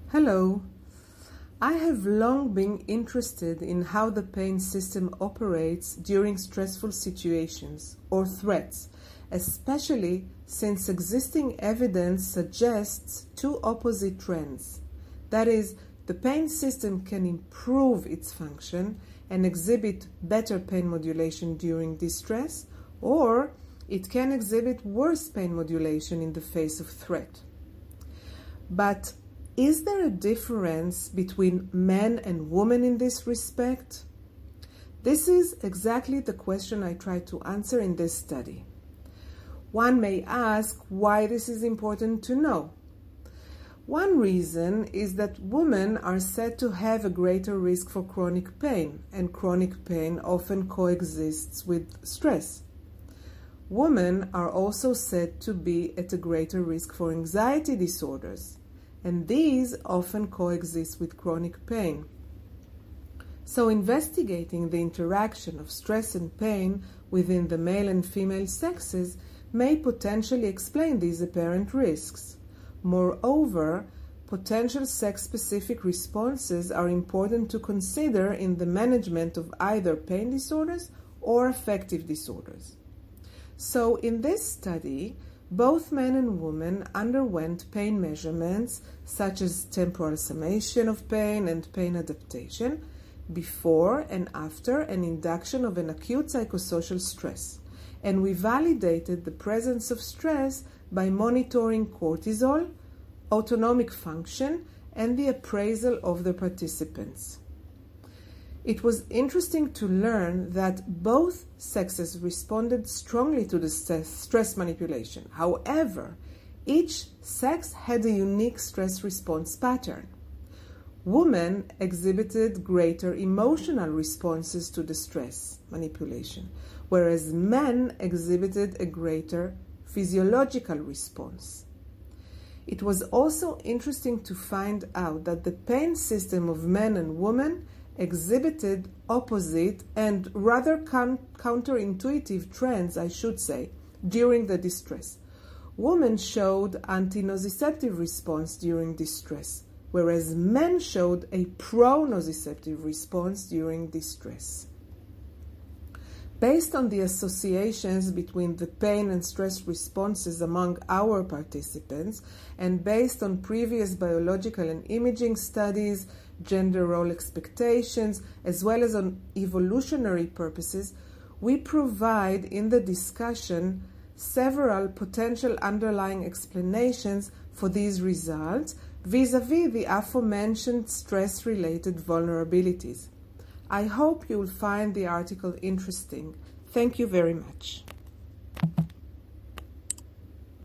Hello. I have long been interested in how the pain system operates during stressful situations or threats, especially since existing evidence suggests two opposite trends. That is, the pain system can improve its function and exhibit better pain modulation during distress, or it can exhibit worse pain modulation in the face of threat. But is there a difference between men and women in this respect? This is exactly the question I try to answer in this study. One may ask why this is important to know. One reason is that women are said to have a greater risk for chronic pain, and chronic pain often coexists with stress. Women are also said to be at a greater risk for anxiety disorders, and these often coexist with chronic pain. So investigating the interaction of stress and pain within the male and female sexes may potentially explain these apparent risks. Moreover, potential sex-specific responses are important to consider in the management of either pain disorders or affective disorders. So in this study, both men and women underwent pain measurements such as temporal summation of pain and pain adaptation before and after an induction of an acute psychosocial stress, and we validated the presence of stress by monitoring cortisol, autonomic function, and the appraisal of the participants. It was interesting to learn that both sexes responded strongly to the stress manipulation. However, each sex had a unique stress response pattern. Women exhibited greater emotional responses to the stress manipulation, whereas men exhibited a greater physiological response. It was also interesting to find out that the pain system of men and women exhibited opposite and rather counterintuitive trends, I should say, during the distress. Women showed anti-nociceptive response during distress, whereas men showed a pro-nociceptive response during distress. Based on the associations between the pain and stress responses among our participants, and based on previous biological and imaging studies, gender role expectations, as well as on evolutionary purposes, we provide in the discussion several potential underlying explanations for these results vis-à-vis the aforementioned stress-related vulnerabilities. I hope you will find the article interesting. Thank you very much.